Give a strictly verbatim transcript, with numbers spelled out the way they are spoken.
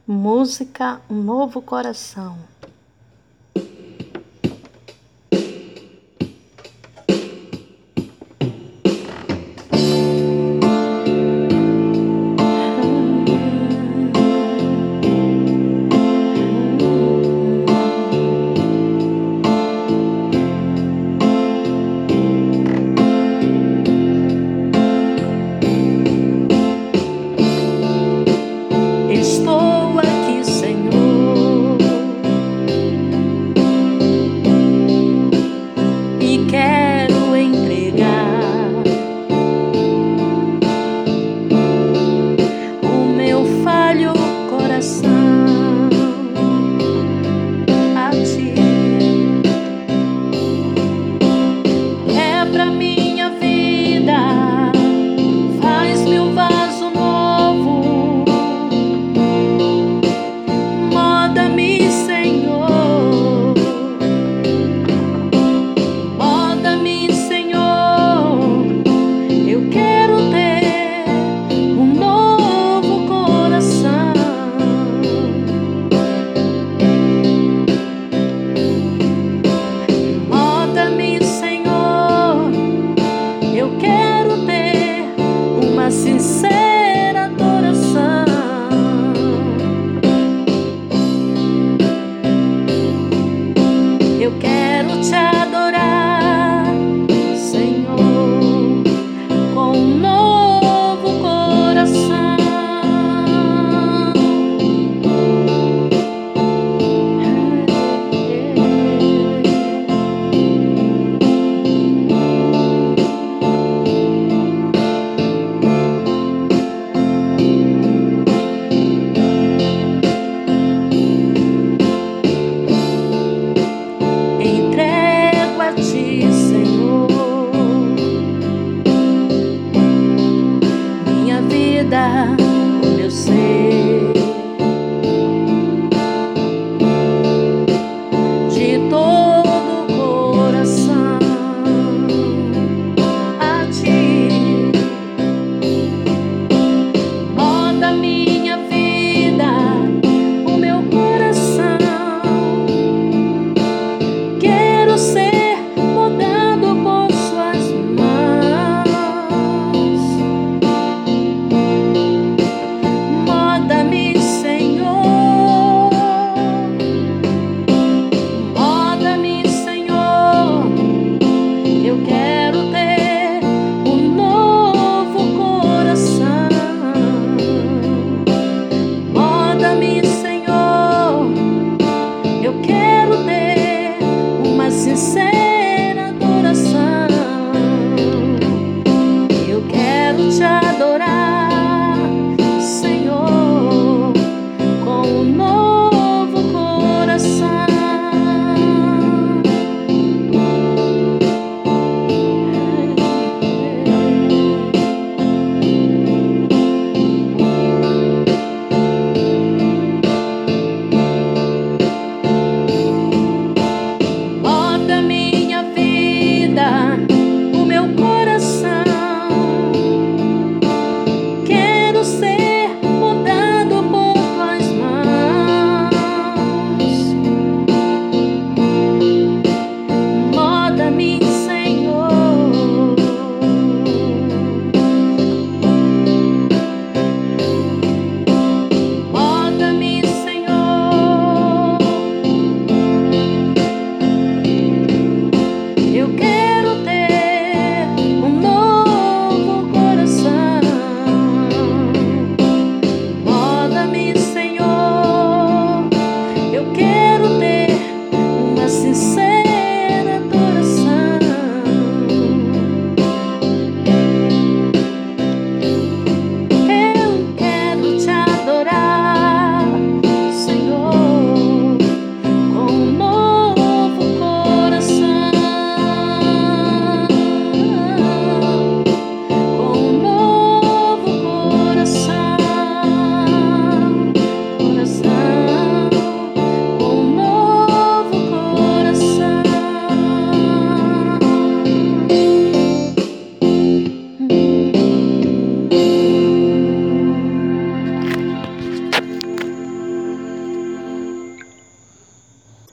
Música Um Novo Coração. Estou aqui, Senhor, e quero entregar o meu falho coração a Ti. É pra minha vida, faz-me um vaso novo. Moda-me, Senhor, moda-me, Senhor. Eu quero ter um novo coração. Moda-me, Senhor. Eu quero ter uma sincera adoração. Eu quero Te adorar, Senhor, com um novo coração. Entrego a Ti, Senhor, minha vida.